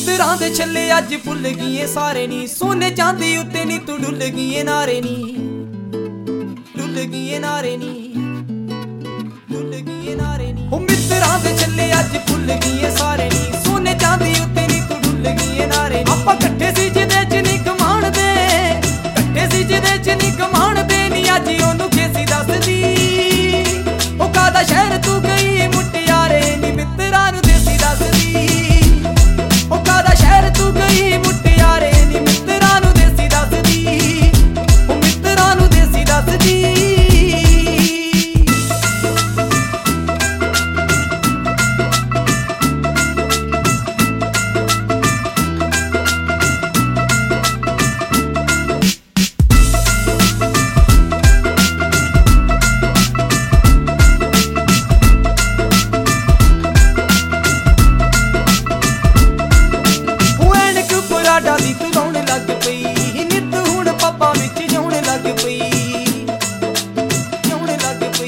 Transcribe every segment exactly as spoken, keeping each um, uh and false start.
ਮਿੱਤਰਾਂ ਦੇ ਛੱਲੇ ਅੱਜ ਭੁੱਲ ਗਈਏ ਸਾਰੇ ਨੀ, ਸੋਨੇ ਚਾਂਦੀ ਉੱਤੇ ਨੀ ਤੂੰ ਡੁੱਲ ਗਈਏ ਨਾਰੇ ਨੀ, ਡੁੱਲ ਗਈਏ ਨਾਰੇ ਨੀ, ਡੁੱਲ ਗਈਏ ਨਾਰੇ ਨੀ। ਉਹ ਮਿੱਤਰਾਂ ਦੇ ਛੱਲੇ ਅੱਜ ਭੁੱਲ ਗਈਏ ਸਾਰੇ ਨੀ, ਸੋਨੇ ਚਾਂਦੀ ਉੱਤੇ ਨੀ ਤੂੰ ਡੁੱਲ ਗਈਏ ਨਾਰੇ ਨੀ। ਆਪਾਂ ਇਕੱਠੇ ਸੀ ਜਿਹਦੇ ਚ ਨੀ ਕਮਾਣ ਦੇ, ਇਕੱਠੇ ਸੀ ਜਿਹਦੇ ਚ ਨੀ ਕਮਾਣ ਦੇ ਨੀ, ਅੱਜ ਉਹਨੂੰ ਖੇਸੀ ਦੱਸਦੀ ਉਹ ਕਾਹਦਾ ਸ਼ਹਿਰ ਤੂੰ ਗਈ ਮੁਟਿਆਰੇ ਨੀ, ਮਿੱਤਰਾਂ ਨੂੰ ਦੇਸੀ ਦੱਸਦੀ ਉਹ ਕਾਹਦਾ ਸ਼ਹਿਰ ਤੂੰ ਗਈ ਮੁਟਿਆਰੇ ਨੀ, ਮਿੱਤਰਾਂ ਨੂੰ ਦੇਸੀ ਦੱਸਦੀ ਉਹ ਮਿੱਤਰਾਂ ਨੂੰ ਦੇਸੀ ਦੱਸਦੀ। ਪਰਾਡਾ ਦੀ ਤੂੰ ਲਾਉਣ ਲੱਗ ਪਈ, ਨਿੱਤ ਹੁਣ ਪੱਬਾਂ ਵਿੱਚ ਜਾਉਣ ਲੱਗ ਪਈ, ਜਾਉਣ ਲੱਗ ਪਈ,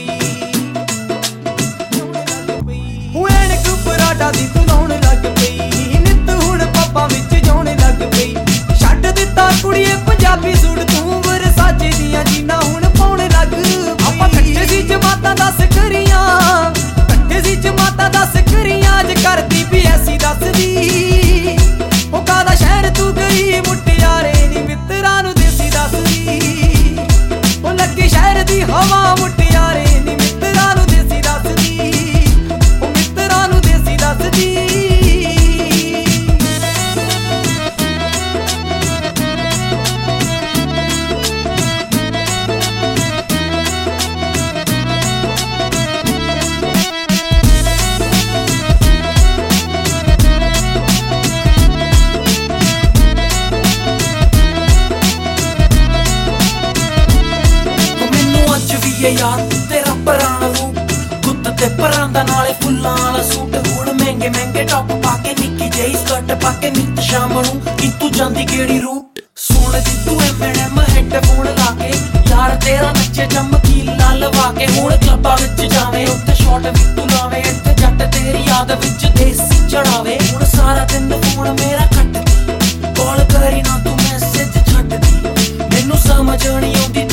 ਜਾਉਣ ਲੱਗ ਪਈ। ਉਹ ਐਨਕ ਪਰਾਡਾ ਦੀ ਤੂੰ ਲਾਉਣ ਲੱਗ ਪਈ, ਨਿੱਤ ਹੁਣ ਪੱਬਾਂ ਵਿੱਚ ਜਾਉਣ ਲੱਗ ਪਈ। ਛੱਡ ਦਿੱਤਾ ਕੁੜੀਏ ਪੰਜਾਬੀ ਸੂਟ ਤੂੰ ਵਰਸਾਚੇ ਦੀਆਂ ਜੀਨਾਂ ਹੁਣ ਪਾਉਣ ਲੱਗ ਪਈ। ਆਪਾਂ ਇਕੱਠੇ ਸੀ ਜਮਾਤਾਂ ਦਸ ਕਰੀਆਂ, ਇਕੱਠੇ ਸੀ ਜਮਾਤਾਂ ਦਸ ਕਰੀਆਂ, ਅੱਜ ਕਰਦੀ ਵੀ ਐਸੀ ਦੱਸਦੀ ਉਹ ਕਾਹਦਾ ਸ਼ਹਿਰ ਤੂੰ ਗਈ ਮੁਟਿਆਰੇ ਨੀ, ਮਿੱਤਰਾਂ ਨੂੰ ਦੇਸੀ ਦੱਸਦੀ ਉਹ ਲੱਗੇ ਸ਼ਹਿਰ ਦੀ ਹਵਾ ਮੁਟਿਆਰੇ ਨੀ, ਮਿੱਤਰਾਂ ਨੂੰ ਦੇਸੀ ਦੱਸਦੀ ਉਹ ਮਿੱਤਰਾਂ ਨੂੰ ਦੇਸੀ ਦੱਸਦੀ। ਯਾਰ ਤੇਰਾ ਪੁਰਾਣਾ ਰੂਪ, ਗੁੱਤ ਤੇ ਪਰਾਂਦਾ ਨਾਲੇ ਫੁੱਲਾਂ ਵਾਲਾ ਸੂਟ, ਹੁਣ ਮਹਿੰਗੇ ਮਹਿੰਗੇ ਟੌਪ ਪਾ ਕੇ ਨਿੱਕੀ ਜਿਹੀ ਸਕਰਟ ਪਾ ਕੇ ਨਿੱਤ ਸ਼ਾਮ ਨੂੰ ਨੀ ਤੂੰ ਜਾਂਦੀ ਕਿਹੜੀ ਰੂਟ। ਸੁਣਦੀ ਤੂੰ ਐਮ ਹੈਡਫੋਨ ਲਾ ਕੇ, ਯਾਰ ਤੇਰਾ ਨੱਚੇ ਚਮਕੀਲਾ ਲਵਾ ਕੇ, ਹੁਣ ਕਲੱਬਾਂ ਵਿੱਚ ਜਾਵੇਂ ਉੱਥੇ ਸ਼ਾਟ ਵੀ ਤੂੰ ਲਾਵੇਂ, ਇੱਥੇ ਜੱਟ ਤੇਰੀ ਯਾਦ ਵਿੱਚ ਦੇਸੀ ਚੜਾਵੇ। ਹੁਣ ਸਾਰਾ ਦਿਨ ਫੋਨ ਮੇਰਾ ਕੱਟਦੀ, ਕਾਲ ਕਰੀ ਨਾ ਤੂੰ ਮੈਸੇਜ ਛੱਡਦੀ, ਮੈਨੂੰ ਸਮਝ ਨਹੀਂ ਆਉਂਦੀ